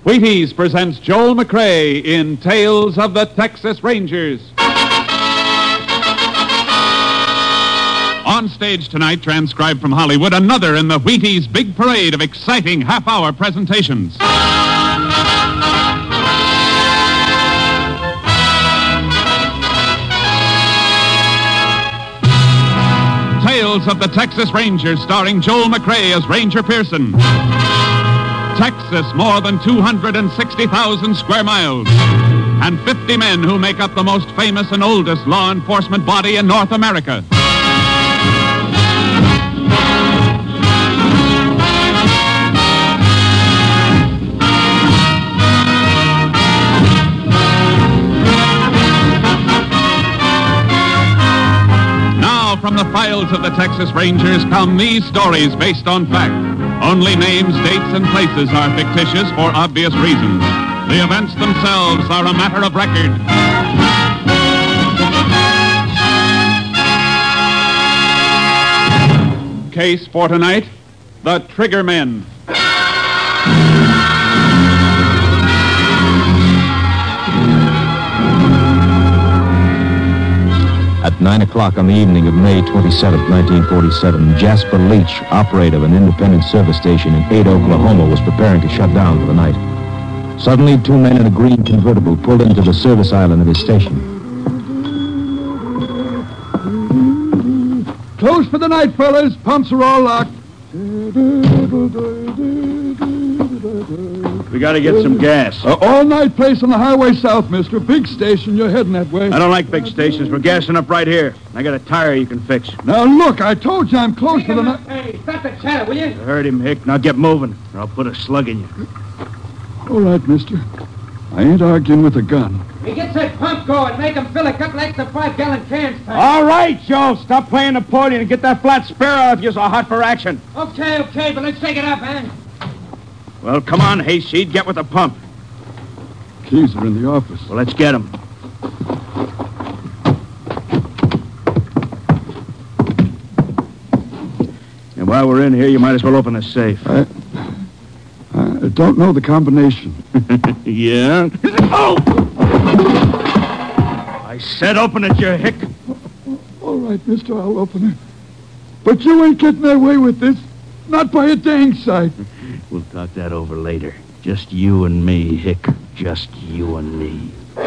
Wheaties presents Joel McCrea in Tales of the Texas Rangers. On stage tonight, transcribed from Hollywood, another in the Wheaties big parade of exciting half-hour presentations. Tales of the Texas Rangers, starring Joel McCrea as Ranger Pearson. Texas, more than 260,000 square miles, and 50 men who make up the most famous and oldest law enforcement body in North America. Now, from the files of the Texas Rangers come these stories based on fact. Only names, dates, and places are fictitious for obvious reasons. The events themselves are a matter of record. Case for tonight, the Trigger Men. At 9 o'clock on the evening of May 27, 1947, Jasper Leach, operator of an independent service station in Ada, Oklahoma, was preparing to shut down for the night. Suddenly, two men in a green convertible pulled into the service island of his station. Close for the night, fellas. Pumps are all locked. We got to get some gas. All-night place on the highway south, mister. Big station. You're heading that way. I don't like big stations. We're gassing up right here. I got a tire you can fix. Now, look, I told you I'm close to the night. Hey, stop that chatter, will you? I heard him, Hick. Now get moving, or I'll put a slug in you. All right, mister. I ain't arguing with a gun. Hey, get that pump going. Make them fill a couple extra 5-gallon cans. All right, Joe. Stop playing the podium and get that flat spare out if you're so hot for action. Okay, but let's take it up, man. Well, come on, Hayseed. Get with the pump. Keys are in the office. Well, let's get them. And while we're in here, you might as well open the safe. I don't know the combination. Yeah? Oh! I said open it, you hick. All right, mister, I'll open it. But you ain't getting away with this. Not by a dang sight. We'll talk that over later. Just you and me, Hick. Just you and me.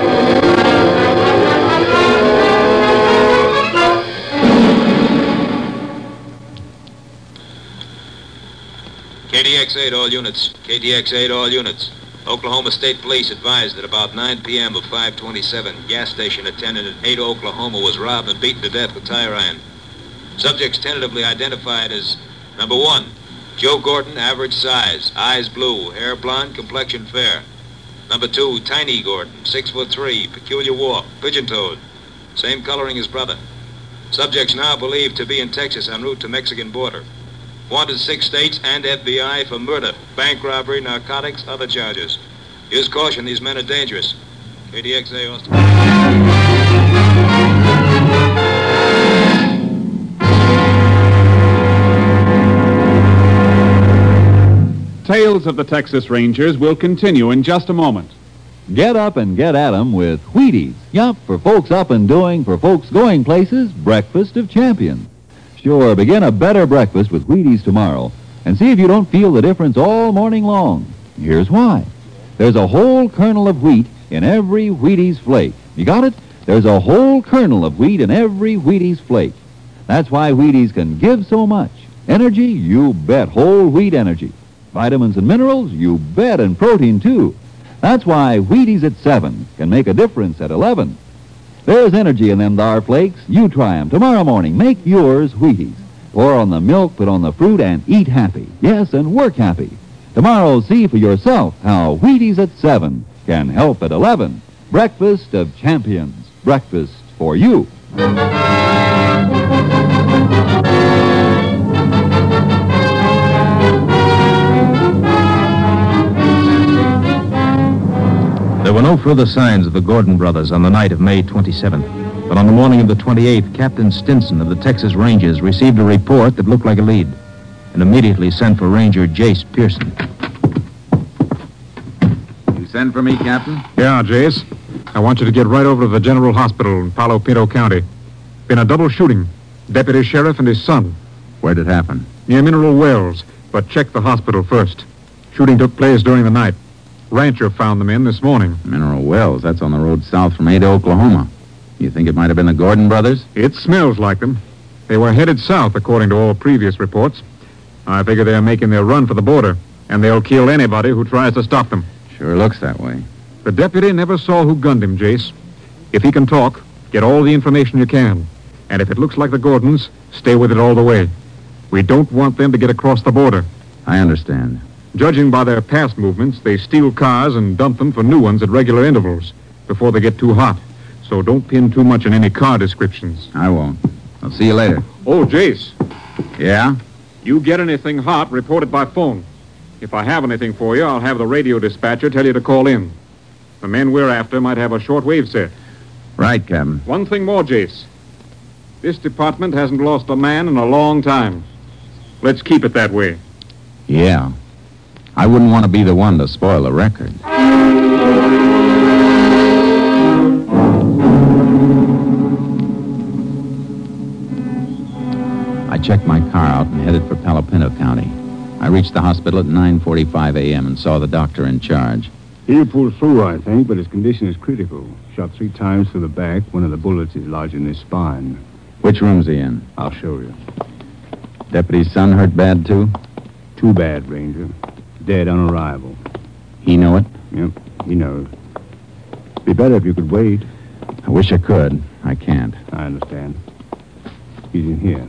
KDX-8, all units. KDX-8, all units. Oklahoma State Police advised that about 9 p.m. of 5/27, gas station attendant at Ada, Oklahoma was robbed and beaten to death with tire iron. Subjects tentatively identified as number 1, Joe Gordon, average size, eyes blue, hair blonde, complexion fair. Number 2, Tiny Gordon, 6'3", peculiar walk, pigeon-toed, same coloring as brother. Subjects now believed to be in Texas en route to Mexican border. Wanted 6 states and FBI for murder, bank robbery, narcotics, other charges. Use caution, these men are dangerous. KDXA, Austin. Tales of the Texas Rangers will continue in just a moment. Get up and get at 'em with Wheaties. Yup, for folks up and doing, for folks going places, breakfast of champions. Sure, begin a better breakfast with Wheaties tomorrow and see if you don't feel the difference all morning long. Here's why. There's a whole kernel of wheat in every Wheaties flake. You got it? There's a whole kernel of wheat in every Wheaties flake. That's why Wheaties can give so much. Energy? You bet. Whole wheat energy. Vitamins and minerals? You bet. And protein, too. That's why Wheaties at 7 can make a difference at 11. There's energy in them thar flakes. You try 'em tomorrow morning. Make yours Wheaties. Pour on the milk, put on the fruit, and eat happy. Yes, and work happy. Tomorrow, see for yourself how Wheaties at 7 can help at 11. Breakfast of champions. Breakfast for you. There were no further signs of the Gordon brothers on the night of May 27th. But on the morning of the 28th, Captain Stinson of the Texas Rangers received a report that looked like a lead and immediately sent for Ranger Jace Pearson. Send for me, Captain? Yeah, Jace. I want you to get right over to the General Hospital in Palo Pinto County. Been a double shooting. Deputy Sheriff and his son. Where'd it happen? Near Mineral Wells, but check the hospital first. Shooting took place during the night. Rancher found them in this morning. Mineral Wells. That's on the road south from Ada, Oklahoma. You think it might have been the Gordon brothers? It smells like them. They were headed south, according to all previous reports. I figure they're making their run for the border, and they'll kill anybody who tries to stop them. Sure looks that way. The deputy never saw who gunned him, Jace. If he can talk, get all the information you can. And if it looks like the Gordons, stay with it all the way. We don't want them to get across the border. I understand. Judging by their past movements, they steal cars and dump them for new ones at regular intervals before they get too hot. So don't pin too much on any car descriptions. I won't. I'll see you later. Oh, Jace. Yeah? You get anything hot, report it by phone. If I have anything for you, I'll have the radio dispatcher tell you to call in. The men we're after might have a shortwave set. Right, Captain. One thing more, Jace. This department hasn't lost a man in a long time. Let's keep it that way. Yeah. I wouldn't want to be the one to spoil the record. I checked my car out and headed for Palo Pinto County. I reached the hospital at 9:45 a.m. and saw the doctor in charge. He'll pull through, I think, but his condition is critical. Shot 3 times through the back. One of the bullets is lodged in his spine. Which room's he in? I'll show you. Deputy's son hurt bad, too? Too bad, Ranger. Dead on arrival. He know it? Yep, he knows. Be better if you could wait. I wish I could. I can't. I understand. He's in here.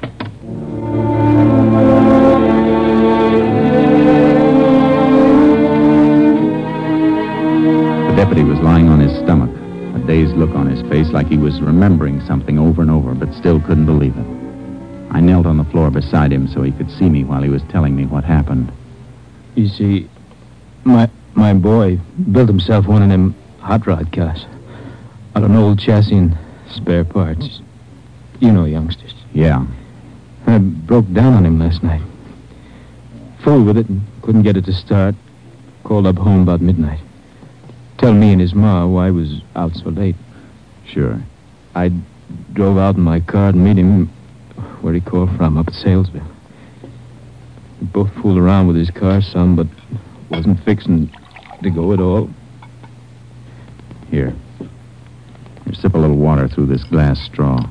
The deputy was lying on his stomach, a dazed look on his face like he was remembering something over and over, but still couldn't believe it. I knelt on the floor beside him so he could see me while he was telling me what happened. You see, my boy built himself one of them hot rod cars out of an old chassis and spare parts. You know youngsters. Yeah. I broke down on him last night. Fooled with it and couldn't get it to start. Called up home about midnight. Tell me and his ma why I was out so late. Sure. I drove out in my car to meet him where he called from, up at Salesville. We both fooled around with his car some, but wasn't fixing to go at all. Here. Here, sip a little water through this glass straw.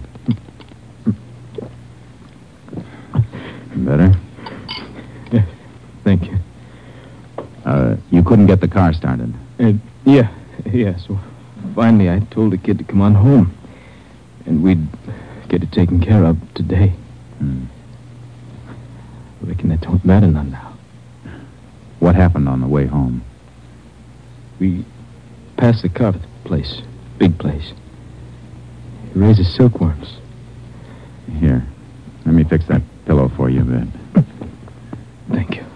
Better? Yeah, thank you. You couldn't get the car started? Yeah, so finally I told the kid to come on home. And we'd get it taken care of today. I reckon that don't matter none now. What happened on the way home? We passed the carpet place. Big place. He raises silkworms. Here. Let me fix that pillow for you a bit. Thank you.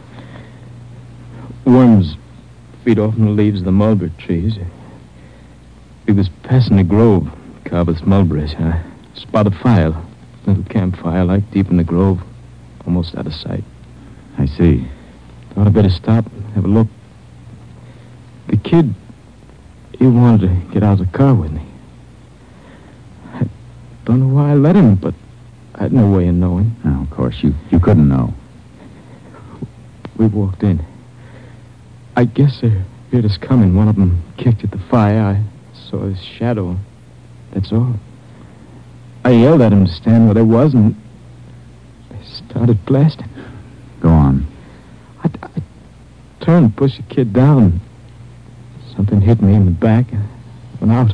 Worms feed off from the leaves of the mulberry trees. We was passing the grove, carved with mulberries. I spotted a fire. Little campfire like deep in the grove. Almost out of sight. I see. Thought I'd better stop and have a look. The kid, he wanted to get out of the car with me. I don't know why I let him, but I had no way of knowing. Oh, of course, you couldn't know. We walked in. I guess they heard us coming. One of them kicked at the fire. I saw his shadow. That's all. I yelled at him to stand where they was, and they started blasting. Go on. I turned and pushed the kid down. Something hit me in the back and went out.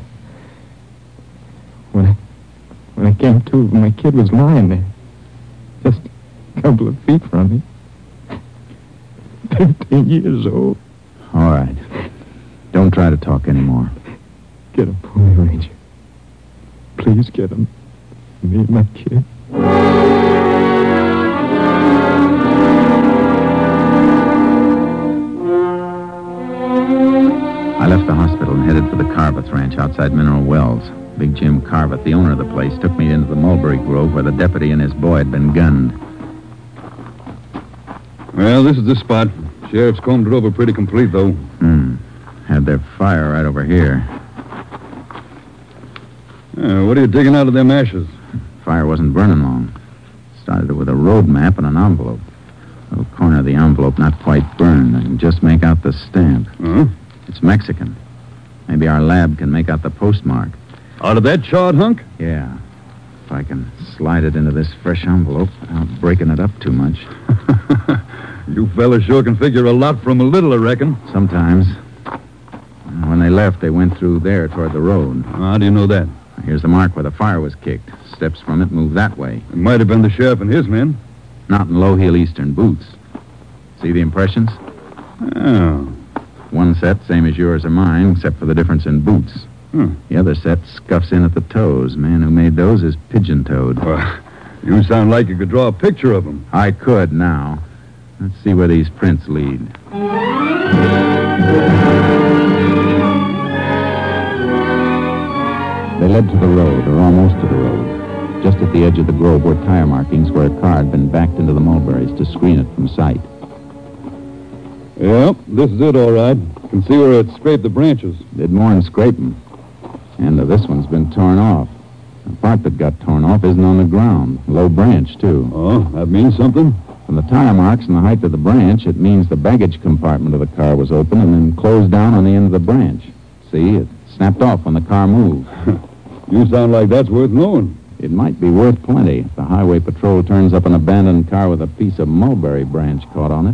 When I came to, my kid was lying there. Just a couple of feet from me. 15 years old. All right. Don't try to talk anymore. Get him for me, Ranger. Please get him. Me and my kid. I left the hospital and headed for the Carveth Ranch outside Mineral Wells. Big Jim Carveth, the owner of the place, took me into the mulberry grove where the deputy and his boy had been gunned. Well, this is the spot. Sheriff's combed it over pretty complete, though. Had had their fire right over here. What are you digging out of them ashes? Fire wasn't burning long. Started it with a road map and an envelope. The little corner of the envelope not quite burned. I can just make out the stamp. Huh? It's Mexican. Maybe our lab can make out the postmark. Out of that charred hunk? Yeah. If I can slide it into this fresh envelope without breaking it up too much. You fellas sure can figure a lot from a little, I reckon. Sometimes. When they left, they went through there toward the road. How do you know that? Here's the mark where the fire was kicked. Steps from it move that way. It might have been the sheriff and his men. Not in low-heel Eastern boots. See the impressions? Oh. One set, same as yours or mine, except for the difference in boots. The other set scuffs in at the toes. Man who made those is pigeon-toed. Well, you sound like you could draw a picture of them. I could now. Let's see where these prints lead. They led to the road, or almost to the road. Just at the edge of the grove were tire markings where a car had been backed into the mulberries to screen it from sight. Yep, this is it, all right. Can see where it scraped the branches. Did more than scrape them. End of this one's been torn off. The part that got torn off isn't on the ground. Low branch, too. Oh, that means something? From the tire marks and the height of the branch, it means the baggage compartment of the car was open and then closed down on the end of the branch. See, it snapped off when the car moved. You sound like that's worth knowing. It might be worth plenty if the highway patrol turns up an abandoned car with a piece of mulberry branch caught on it.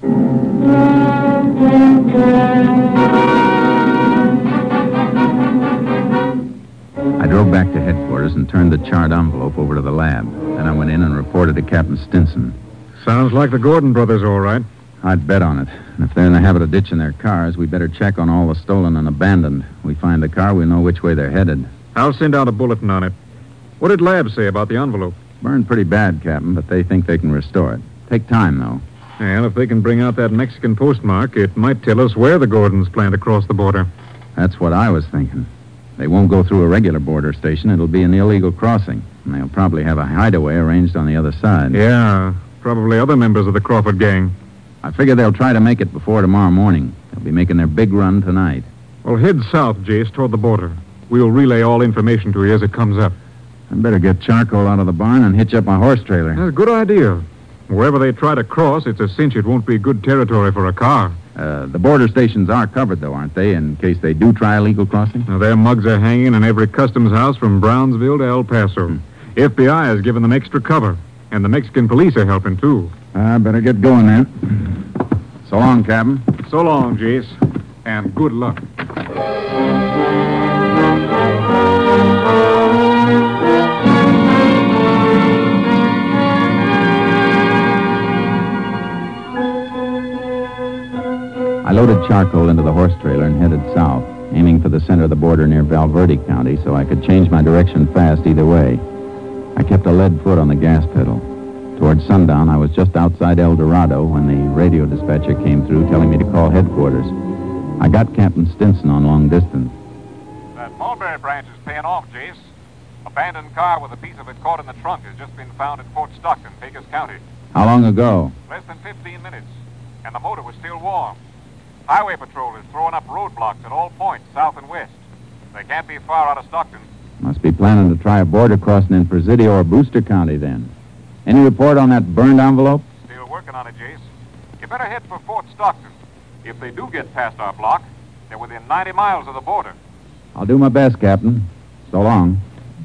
I drove back to headquarters and turned the charred envelope over to the lab. Then I went in and reported to Captain Stinson. Sounds like the Gordon brothers, all right. I'd bet on it. And if they're in the habit of ditching their cars, we better check on all the stolen and abandoned. We find the car, we know which way they're headed. I'll send out a bulletin on it. What did Lab say about the envelope? Burned pretty bad, Captain, but they think they can restore it. Take time, though. And if they can bring out that Mexican postmark, it might tell us where the Gordons plan to cross the border. That's what I was thinking. They won't go through a regular border station. It'll be an illegal crossing. And they'll probably have a hideaway arranged on the other side. Yeah, probably other members of the Crawford gang. I figure they'll try to make it before tomorrow morning. They'll be making their big run tonight. Well, head south, Jace, toward the border. We'll relay all information to you as it comes up. I'd better get charcoal out of the barn and hitch up my horse trailer. That's a good idea. Wherever they try to cross, it's a cinch it won't be good territory for a car. The border stations are covered, though, aren't they, in case they do try illegal crossing? Now, their mugs are hanging in every customs house from Brownsville to El Paso. FBI has given them extra cover, and the Mexican police are helping, too. I better get going, then. So long, Captain. So long, Jace, and good luck. I loaded charcoal into the horse trailer and headed south, aiming for the center of the border near Valverde County so I could change my direction fast either way. I kept a lead foot on the gas pedal. Toward sundown, I was just outside El Dorado when the radio dispatcher came through telling me to call headquarters. I got Captain Stinson on long distance. That mulberry branch is paying off, Jace. Abandoned car with a piece of it caught in the trunk has just been found in Fort Stockton, Pecos County. How long ago? Less than 15 minutes, and the motor was still warm. Highway Patrol is throwing up roadblocks at all points, south and west. They can't be far out of Stockton. Must be planning to try a border crossing in Presidio or Booster County, then. Any report on that burned envelope? Still working on it, Jace. You better head for Fort Stockton. If they do get past our block, they're within 90 miles of the border. I'll do my best, Captain. So long.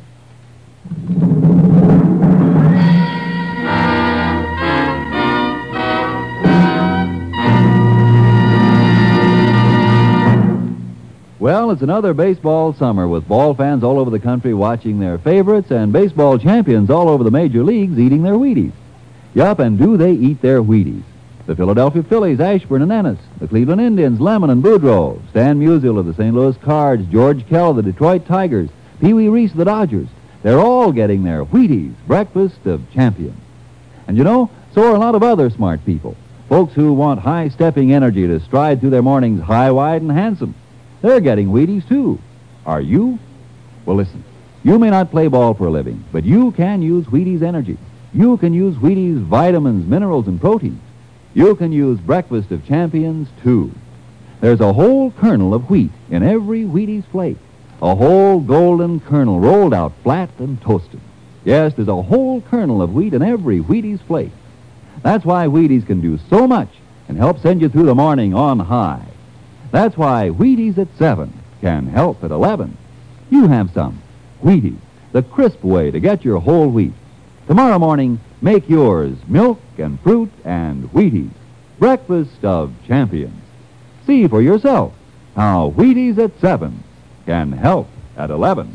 Well, it's another baseball summer with ball fans all over the country watching their favorites and baseball champions all over the major leagues eating their Wheaties. Yup, and do they eat their Wheaties? The Philadelphia Phillies, Ashburn and Ennis. The Cleveland Indians, Lemon and Boudreaux. Stan Musial of the St. Louis Cards. George Kell of the Detroit Tigers. Pee Wee Reese of the Dodgers. They're all getting their Wheaties, breakfast of champions. And you know, so are a lot of other smart people. Folks who want high-stepping energy to stride through their mornings high, wide, and handsome. They're getting Wheaties, too. Are you? Well, listen. You may not play ball for a living, but you can use Wheaties energy. You can use Wheaties vitamins, minerals, and proteins. You can use breakfast of champions, too. There's a whole kernel of wheat in every Wheaties flake. A whole golden kernel rolled out flat and toasted. Yes, there's a whole kernel of wheat in every Wheaties flake. That's why Wheaties can do so much and help send you through the morning on high. That's why Wheaties at 7 can help at 11. You have some. Wheaties, the crisp way to get your whole wheat. Tomorrow morning, make yours milk and fruit and Wheaties. Breakfast of champions. See for yourself how Wheaties at 7 can help at 11.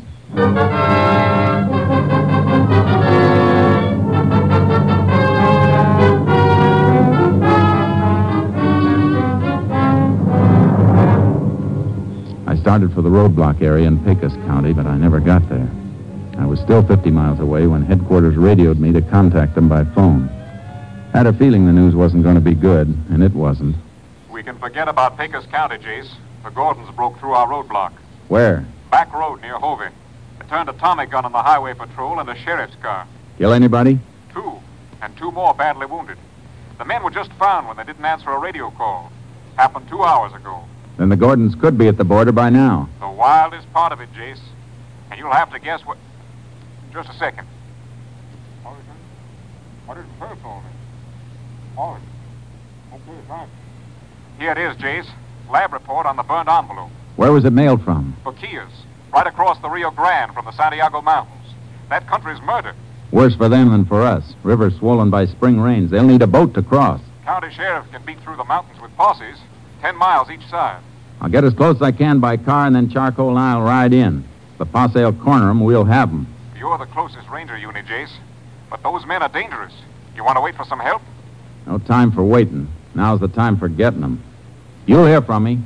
I started for the roadblock area in Pecos County, but I never got there. I was still 50 miles away when headquarters radioed me to contact them by phone. I had a feeling the news wasn't going to be good, and it wasn't. We can forget about Pecos County, Jace. The Gordons broke through our roadblock. Where? Back road near Hovey. They turned a Tommy gun on the highway patrol and a sheriff's car. Kill anybody? 2, and 2 more badly wounded. The men were just found when they didn't answer a radio call. Happened 2 hours ago. Then the Gordons could be at the border by now. The wildest part of it, Jace. And you'll have to guess what... Just a second. What is the first order? Oh, okay, fine. Here it is, Jace. Lab report on the burned envelope. Where was it mailed from? Boquillas, right across the Rio Grande from the Santiago Mountains. That country's murdered. Worse for them than for us. River swollen by spring rains. They'll need a boat to cross. County sheriff can beat through the mountains with posses, 10 miles each side. I'll get as close as I can by car, and then Charcoal and I'll ride in. If the posse will corner them, we'll have them. You're the closest ranger unit, Jace. But those men are dangerous. You want to wait for some help? No time for waiting. Now's the time for getting them. You'll hear from me.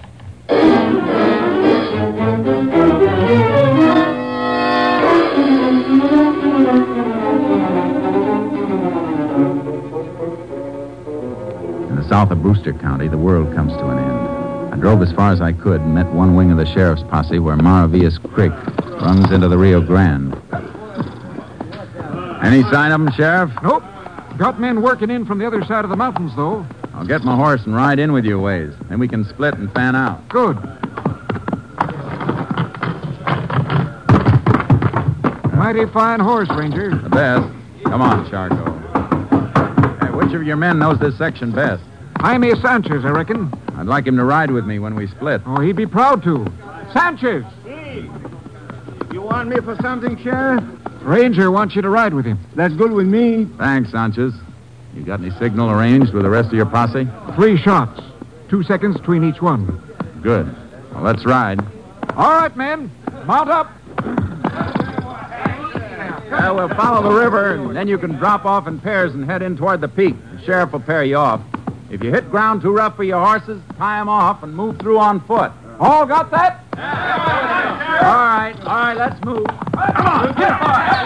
In the south of Brewster County, the world comes to an end. I drove as far as I could and met one wing of the sheriff's posse where Maravillas Creek runs into the Rio Grande. Any sign of them, Sheriff? Nope. Got men working in from the other side of the mountains, though. I'll get my horse and ride in with you a ways. Then we can split and fan out. Good. Mighty fine horse, Ranger. The best. Come on, Charcoal. Hey, which of your men knows this section best? Jaime Sanchez, I reckon. I'd like him to ride with me when we split. Oh, he'd be proud to. Sanchez! You want me for something, Sheriff? Ranger wants you to ride with him. That's good with me. Thanks, Sanchez. You got any signal arranged with the rest of your posse? 3 shots. 2 seconds between each one. Good. Well, let's ride. All right, men. Mount up. Well, we'll follow the river, and then you can drop off in pairs and head in toward the peak. The sheriff will pair you off. If you hit ground too rough for your horses, tie them off and move through on foot. All got that? All right, let's move. Come on, get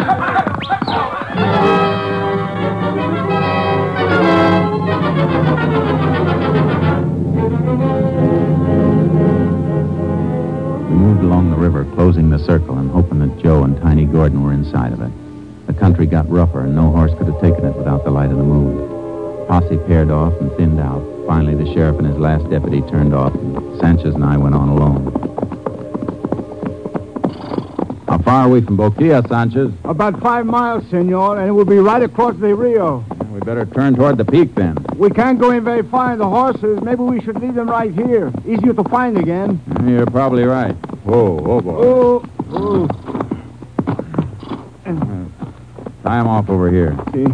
We moved along the river, closing the circle and hoping that Joe and Tiny Gordon were inside of it. The country got rougher, and no horse could have taken it without the light of the moon. Posse paired off and thinned out. Finally, the sheriff and his last deputy turned off, and Sanchez and I went on alone. How far are we from Boquilla, Sanchez? About 5 miles, senor, and it will be right across the Rio. We better turn toward the peak, then. We can't go in very far in the horses. Maybe we should leave them right here. Easier to find again. You're probably right. Whoa, boy. Oh. Tie him off over here. See?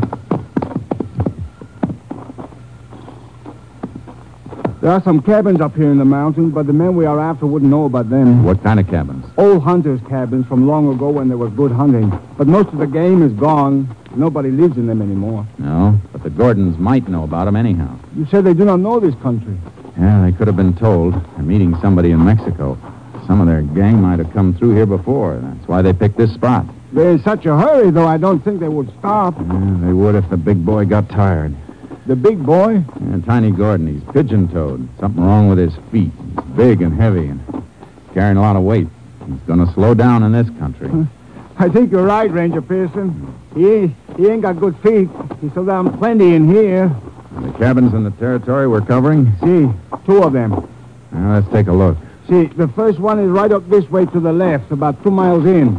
There are some cabins up here in the mountains, but the men we are after wouldn't know about them. What kind of cabins? Old hunters' cabins from long ago when there was good hunting. But most of the game is gone. Nobody lives in them anymore. No, but the Gordons might know about them anyhow. You said they do not know this country. Yeah, they could have been told. They're meeting somebody in Mexico. Some of their gang might have come through here before. That's why they picked this spot. They're in such a hurry, though, I don't think they would stop. Yeah, they would if the big boy got tired. The big boy? Yeah, Tiny Gordon. He's pigeon-toed. Something wrong with his feet. He's big and heavy and carrying a lot of weight. He's going to slow down in this country. I think you're right, Ranger Pearson. He ain't got good feet. He slowed down plenty in here. And the cabins in the territory we're covering? See, 2 of them. Now, let's take a look. See, the first one is right up this way to the left, about 2 miles in.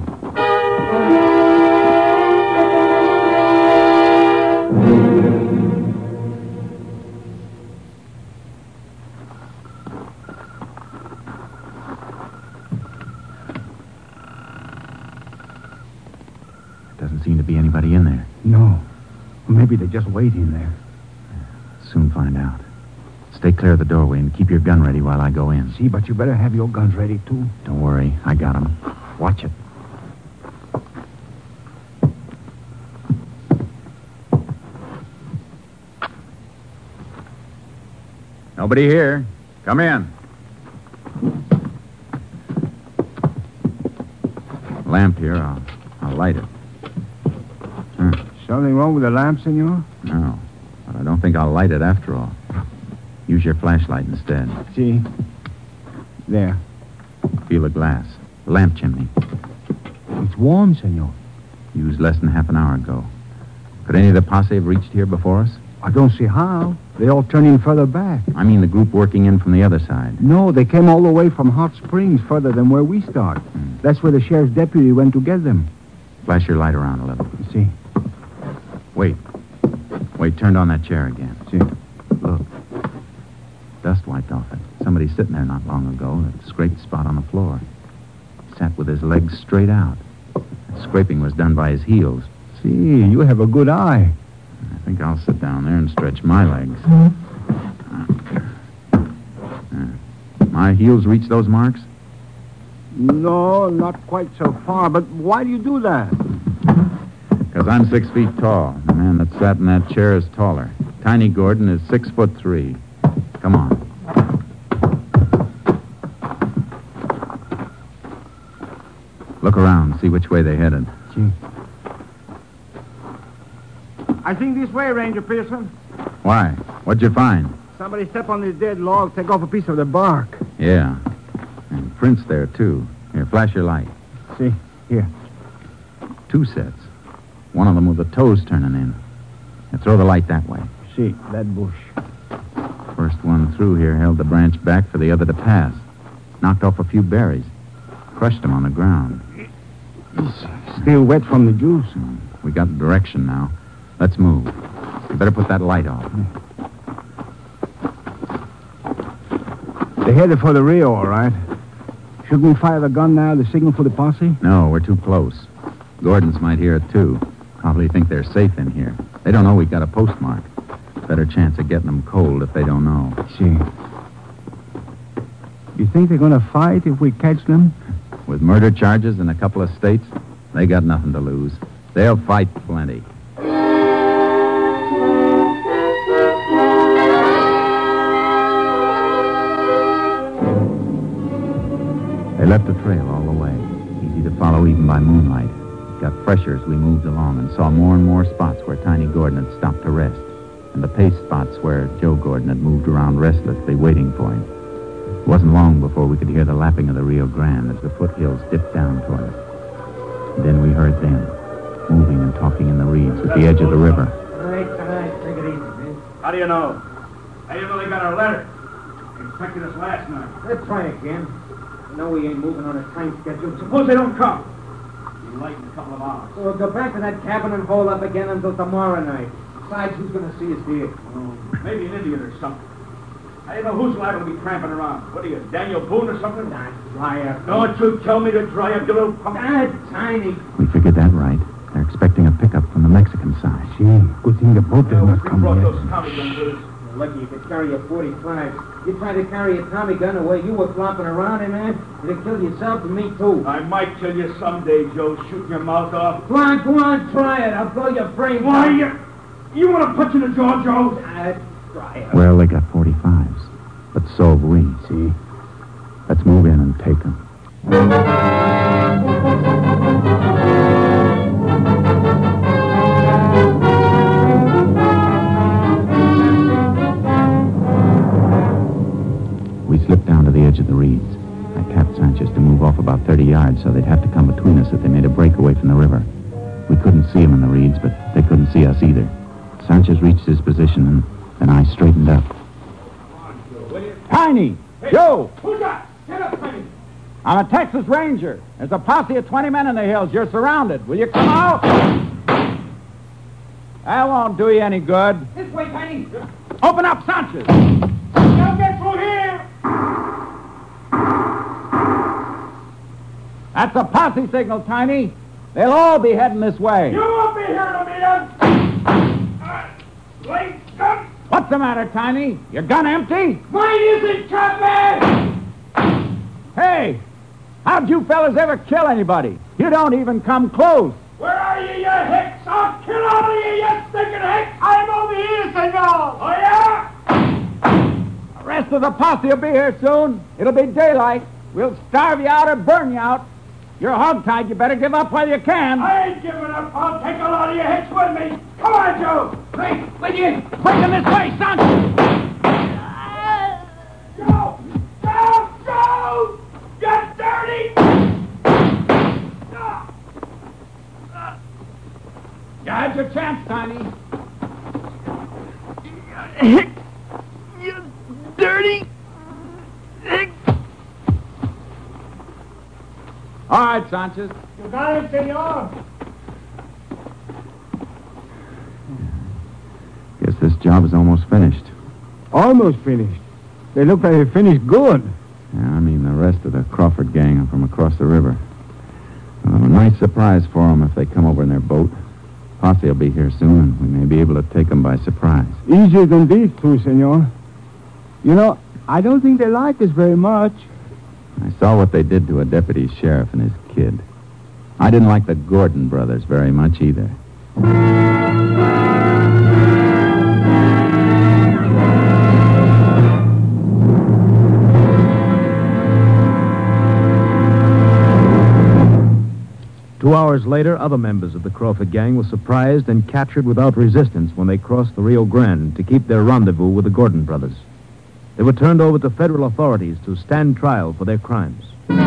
Doesn't seem to be anybody in there. No. Maybe they're just waiting there. Soon find out. Stay clear of the doorway and keep your gun ready while I go in. See, but you better have your guns ready, too. Don't worry. I got 'em. Watch it. Nobody here. Come in. Lamp here. I'll light it. Something wrong with the lamp, senor? No. But I don't think I'll light it after all. Use your flashlight instead. See? There. Feel the glass. The lamp chimney. It's warm, senor. Used less than half an hour ago. Could any of the posse have reached here before us? I don't see how. They all turn in further back. I mean the group working in from the other side. No, they came all the way from Hot Springs, further than where we start. That's where the sheriff's deputy went to get them. Flash your light around a little. See? Wait. Wait, turned on that chair again. See? Look. Dust wiped off it. Somebody sitting there not long ago, a scraped spot on the floor. Sat with his legs straight out. That scraping was done by his heels. See, you have a good eye. I think I'll sit down there and stretch my legs. My heels reach those marks? No, not quite so far, but why do you do that? Because I'm 6 feet tall. The man that sat in that chair is taller. Tiny Gordon is 6'3". Come on. Look around, see which way they headed. Gee. I think this way, Ranger Pearson. Why? What'd you find? Somebody step on this dead log, take off a piece of the bark. Yeah. And prints there, too. Here, flash your light. See? Here. 2 sets. One of them with the toes turning in. Now throw the light that way. See, that bush. First one through here held the branch back for the other to pass. Knocked off a few berries. Crushed them on the ground. It's still wet from the juice. We got direction now. Let's move. You better put that light off. They're headed for the Rio, all right. Should we fire the gun now, the signal for the posse? No, we're too close. Gordons might hear it, too. Probably think they're safe in here. They don't know we got a postmark. Better chance of getting them cold if they don't know. See. You think they're going to fight if we catch them? With murder charges in a couple of states, they got nothing to lose. They'll fight plenty. They left a trail all the way, easy to follow even by moonlight. It got fresher as we moved along and saw more and more spots where Tiny Gordon had stopped to rest, and the pace spots where Joe Gordon had moved around restlessly waiting for him. It wasn't long before we could hear the lapping of the Rio Grande as the foothills dipped down toward it. And then we heard them, moving and talking in the reeds at the edge of the river. All right, take it easy, man. How do you know? How do you know they got our letter? They expected us last night. Let's try again. You know we ain't moving on a time schedule. Suppose they don't come. Be late in a couple of hours. So we'll go back to that cabin and hold up again until tomorrow night. Besides, who's going to see us here? Maybe an Indian or something. How do you know who's liable to be tramping around? What are you, Daniel Boone or something? Nah, dry up. Don't you tell me to dry up, you little punk. Tiny. We figured that right. They're expecting a pickup from the Mexican side. See, good thing the boat did not Who come brought yet. those Tommy guns with us? Lucky you could carry a .45. You tried to carry a Tommy gun the way you were flopping around, man. You'd have killed yourself and me, too. I might kill you someday, Joe, shooting your mouth off. Go on, try it. I'll blow your brains Why, out. you want to punch in the jaw, Joe? Try it. Well, they got 45s, but so have we. See? Let's move in and take them. We slipped down to the edge of the reeds. I tapped Sanchez to move off about 30 yards so they'd have to come between us if they made a break away from the river. We couldn't see them in the reeds, but they couldn't see us either. Sanchez reached his position, and then I straightened up. Tiny! Hey, You! Who's that? Get up, Tiny. I'm a Texas Ranger. There's a posse of 20 men in the hills. You're surrounded. Will you come out? That won't do you any good. This way, Tiny. Open up, Sanchez. Don't get through here. That's a posse signal, Tiny. They'll all be heading this way. You won't be here to meet us. Late gun. What's the matter, Tiny? Your gun empty? Mine isn't, Chapman. Hey, how'd you fellas ever kill anybody? You don't even come close. Where are you, you hicks? I'll kill all of you, you stinking hicks. I'm over here, senor. Oh, yeah? The rest of the posse will be here soon. It'll be daylight. We'll starve you out or burn you out. You're hogtied. You better give up while you can. I ain't giving up. I'll take a lot of you hicks with me. Come on, Joe. Hey, with you. Bring them this way, son. Joe! Joe! Joe! You dirty! You had your chance, Tiny. Hick! You dirty! Hick! All right, Sanchez. You got it, senor. Guess this job is almost finished. Almost finished. They look like they finished good. Yeah, I mean the rest of the Crawford gang are from across the river. A nice surprise for them if they come over in their boat. Posse will be here soon, and we may be able to take them by surprise. Easier than these two, senor. You know, I don't think they like us very much. I saw what they did to a deputy sheriff and his kid. I didn't like the Gordon brothers very much either. 2 hours later, other members of the Crawford gang were surprised and captured without resistance when they crossed the Rio Grande to keep their rendezvous with the Gordon brothers. They were turned over to federal authorities to stand trial for their crimes.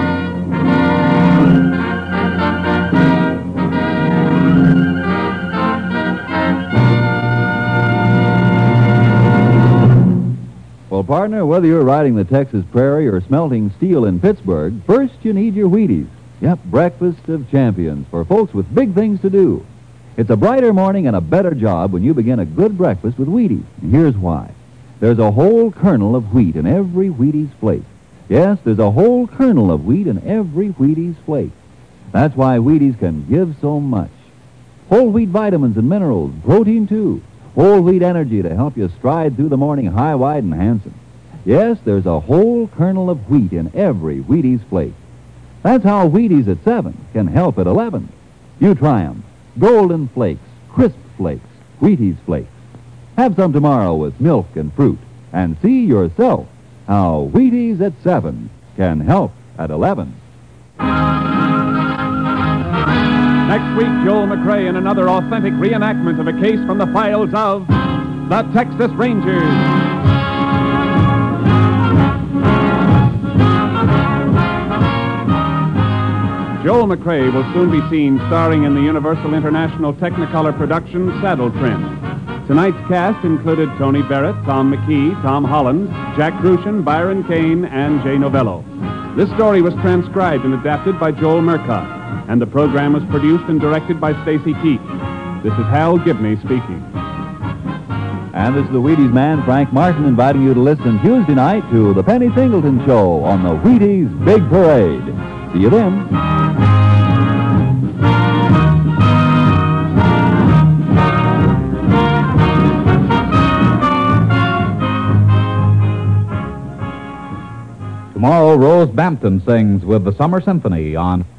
Well, partner, whether you're riding the Texas prairie or smelting steel in Pittsburgh, first you need your Wheaties. Yep, breakfast of champions for folks with big things to do. It's a brighter morning and a better job when you begin a good breakfast with Wheaties. And here's why. There's a whole kernel of wheat in every Wheaties flake. Yes, there's a whole kernel of wheat in every Wheaties flake. That's why Wheaties can give so much. Whole wheat vitamins and minerals, protein too. Whole wheat energy to help you stride through the morning high, wide, and handsome. Yes, there's a whole kernel of wheat in every Wheaties flake. That's how Wheaties at 7 can help at 11. You try 'em. Golden Flakes, Crisp Flakes, Wheaties Flakes. Have some tomorrow with milk and fruit, and see yourself how Wheaties at 7 can help at 11. Next week, Joel McCrea in another authentic reenactment of a case from the files of the Texas Rangers. Joel McCrea will soon be seen starring in the Universal International Technicolor production Saddle Tramp. Tonight's cast included Tony Barrett, Tom McKee, Tom Holland, Jack Crucian, Byron Kane, and Jay Novello. This story was transcribed and adapted by Joel Murcott, and the program was produced and directed by Stacy Keach. This is Hal Gibney speaking. And this is the Wheaties man, Frank Martin, inviting you to listen Tuesday night to the Penny Singleton Show on the Wheaties Big Parade. See you then. Tomorrow, Rose Bampton sings with the Summer Symphony on